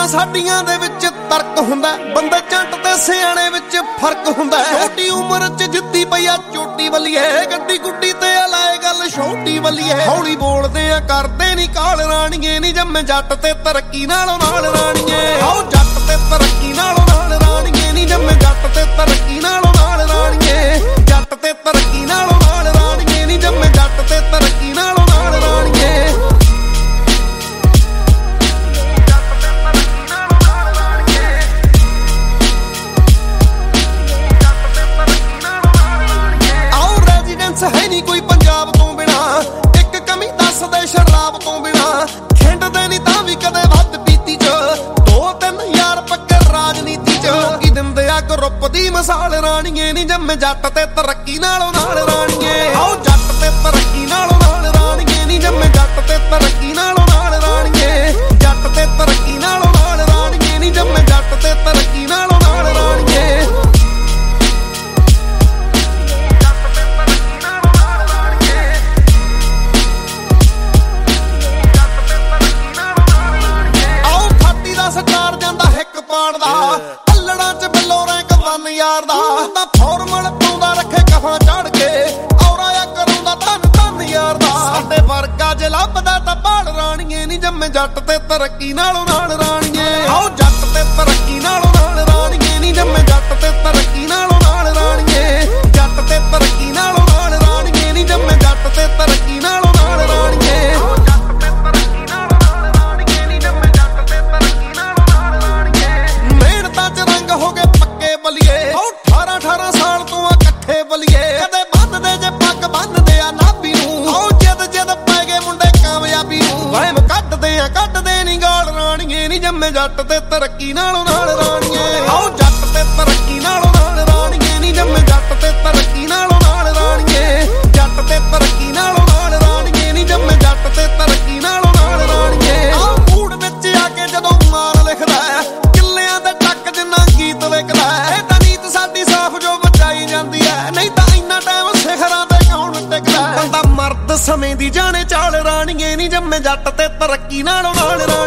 ਸਾਡੀਆਂ ਦੇ ਵਿੱਚ ਤਰਕ ਹੁੰਦਾ, ਬੰਦੇ ਜੱਟ ਤੇ ਸਿਆਣੇ ਵਿੱਚ ਫਰਕ ਹੁੰਦਾ। ਛੋਟੀ ਉਮਰ 'ਚ ਜਿੱਦੀ ਪਈ ਆ ਚੋਟੀ ਵੱਲੀਏ, ਗੱਡੀ ਗੁੱਡੀ ਤੇ ਲਾਏ ਗੱਲ ਛੋਟੀ ਵੱਲੀਏ। ਹੌਲੀ ਬੋਲਦੇ ਆ ਕਰਦੇ ਨੀ ਕਾਲ ਰਾਣੀਏ, ਨੀ ਜੰਮੇ ਜੱਟ ਤੇ ਤਰੱਕੀ ਨਾਲੋਂ ਨਾਲ ਰਾਣੀਏ। ਆਓ ਜੱਟ ਤੇ ਤਰੱਕੀ ਨਾਲੋਂ ਨਾਲ ਰਾਣੀਏ, ਨੀ ਜੰਮੇ ਜੱਟ ਤੇ ਤਰੱਕੀ ਨਾਲੋਂ ਨਾਲ ਰਾਣੀਏ। ਜੱਟ ਤੇ ਤਰੱਕੀ ਨਾਲੋਂ ਨਾਲ ਰਾਣੀਏ, ਨੀ ਜੰਮੇ ਜੱਟ ਤੇ ਤਰੱਕੀ ਨਾਲੋਂ ਨਾਲ ਰਾਣੀਏ। ਹੈ ਨੀ ਕੋਈ ਪੰਜਾਬ ਤੋਂ ਬਿਨਾ, ਇੱਕ ਕਮੀ ਦੱਸਦੇ ਸ਼ਰਾਬ ਤੋਂ ਬਿਨਾ। ਖਿੰਡਦੇ ਨੀ ਤਾਂ ਵੀ ਕਦੇ ਵੱਧ ਪੀਤੀ 'ਚ, 2-3 ਯਾਰ ਪੱਕੇ ਰਾਜਨੀਤੀ 'ਚ। ਲੋਕੀ ਦਿੰਦੇ ਆ ਗਰੁੱਪ ਦੀ ਮਿਸਾਲ ਰਾਣੀਏ, ਨੀ ਜੰਮੇ ਜੱਟ ਤੇ ਤਰੱਕੀ ਨਾਲੋਂ ਨਾਲ ਰਾਣੀਏ। ਆਓ ਜੱਟ ਤੇ ਤਰੱਕੀ ਨਾਲੋਂ ਨਾਲ ਰਾਣੀਏ, ਨੀ ਜੰਮੇ ਜੱਟ ਤੇ ਤਰੱਕੀ ਨਾਲੋਂ ਨਾਲ ਰਾਣੀਏ। ਜੱਟ ਤੇ ਤਰੱਕੀ ਨਾਲੋਂ ਨਾਲ ਰਾਣੀਏ, ਨੀ ਜੰਮੇ ਜੱਟ ਤੇ ਤਰੱਕੀ ਨਾਲੋਂ ਨਾਲ ਰਾਣੀਏ। ਸਰਕਾਰ ਜਾਂਦਾ ਹਿੱਕ ਪਾੜਦਾ, ਪੱਲੜਾਂ 'ਚ ਬਿੱਲੋ ਰੈਂਕ 1 ਯਾਰ ਦਾ। ਤਾਂ ਫਾਰਮਲ ਪਾਉਂਦਾ ਰੱਖੇ ਕਫਾਂ ਚੜ ਕੇ, ਔਰਾ ਆ ਕਰਾਉਂਦਾ ਧੰਨ ਯਾਰ ਦਾ। ਸਾਡੇ ਵਰਗਾ ਜੇ ਲੱਭਦਾ ਤਾਂ ਭਾਲ ਰਾਣੀਏ, ਨੀ ਜੰਮੇ ਜੱਟ ਤੇ ਤਰੱਕੀ ਨਾਲੋਂ ਨਾਲ ਰਾਣੀਏ। ਆਓ ਜੱਟ ਤੇ ਤਰੱਕੀ ਨਾਲੋਂ ਨਾਲ ਰਾਣੀਏ, ਨੀ ਜੰਮੇ ਜੱਟ ਤੇ ਤਰੱਕੀ ਨਾਲੋਂ ਨਾਲ ਰਾਣੀਏ। ਜੱਟ ਤੇ ਤਰੱਕੀ ਨਾਲੋਂ ਨਾਲ ਰਾਣੀਏ, ਨੀ ਜੰਮੇ ਜੱਟ ਤੇ ਤਰੱਕੀ ਨਾਲੋਂ ਨਾਲ ਰਾਣੀਏ। ਹੋ ਗਏ ਪੱਕੇ ਬਲੀਏ, 18 ਸਾਲ ਤੋਂ ਆ ਇਕੱਠੇ ਬਲੀਏ। ਕਦੇ ਬੰਨਦੇ ਜੇ ਪੱਗ ਬੰਨਦੇ ਆ ਨਾਭੀ ਨੂੰ, ਆਓ ਜਿੱਦ ਪੈ ਗਏ ਮੁੰਡੇ ਕਾਮਯਾਬੀ ਨੂੰ। ਵਹਿਮ ਕੱਢਦੇ ਨੀ ਗਾਲ ਰਾਣੀਏ, ਨੀ ਜੰਮੇ ਜੱਟ ਤੇ ਤਰੱਕੀ ਨਾਲੋਂ ਨਾਲ ਰਾਣੀਏ। ਆਓ ਜੱਟ ਤੇ ਤਰੱਕੀ ਨਾਲੋਂ ਨਾਲ ਰਾਣੀਏ, ਨੀ ਜੰਮੇ ਜੱਟ ਤੇ ਤਰੱਕੀ ਨਾਲੋਂ ਨਾਲ ਰਾਣੀਏ। ਜੱਟ ਤੇ ਤਰੱਕੀ ਨਾਲੋਂ ਨਾਲ ਰਾਣੀਏ, ਨੀ ਜੰਮੇ ਜੱਟ ਤੇ ਤਰੱਕੀ ਨਾਲੋਂ ਨਾਲ ਰਾਣੀਏ। ਆਹ ਮੂਡ ਵਿੱਚ ਆ ਕੇ ਜਦੋਂ ਮਾਰ ਲਿਖਦਾ, ਕਿੱਲਿਆਂ ਦੇ ਟੱਕ ਜਿੰਨਾ ਗੀਤ ਲਿਖਦਾ। ਇਹ ਤਾਂ ਨੀਤ ਸਾਡੀ ਸਾਫ਼ ਜੋ ਬਚਾਈ ਜਾਂਦੀ ਐ, ਨਹੀਂ ਤਾਂ ਇੰਨਾ ਟਾਈਮ ਸਿਖਰਾਂ ਤੇ ਕੌਣ ਟਿਕਦਾ। ਬੰਦਾ ਮਰਦ ਸਮੇਂ ਦੀ ਜਾਣੇ ਚਾਲ ਰਾਣੀਏ, ਨੀ ਜੰਮੇ ਜੱਟ ਤੇ ਤਰੱਕੀ ਨਾਲੋਂ ਨਾਲ ਰਾਣੀਏ।